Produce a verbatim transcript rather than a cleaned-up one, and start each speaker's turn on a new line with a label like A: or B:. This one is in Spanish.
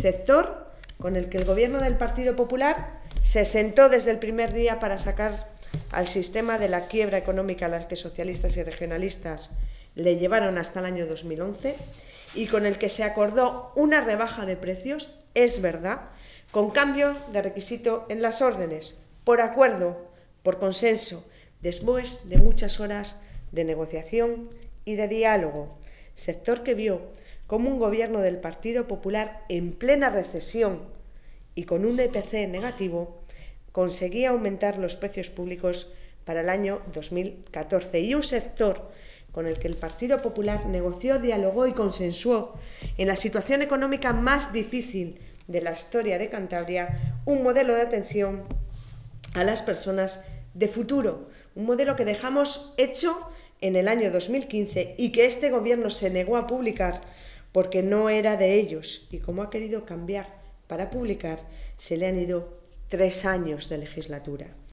A: sector con el que el Gobierno del Partido Popular se sentó desde el primer día para sacar al sistema de la quiebra económica a la que socialistas y regionalistas le llevaron hasta el año dos mil once y con el que se acordó una rebaja de precios, es verdad, con cambio de requisito en las órdenes, por acuerdo, por consenso, después de muchas horas de negociación y de diálogo. Sector que vio cómo un gobierno del Partido Popular en plena recesión y con un I P C negativo conseguía aumentar los precios públicos para el año dos mil catorce, y un sector con el que el Partido Popular negoció, dialogó y consensuó en la situación económica más difícil de la historia de Cantabria un modelo de atención a las personas de futuro, un modelo que dejamos hecho en el año dos mil quince y que este gobierno se negó a publicar porque no era de ellos, y como ha querido cambiar para publicar, se le han ido tres años de legislatura.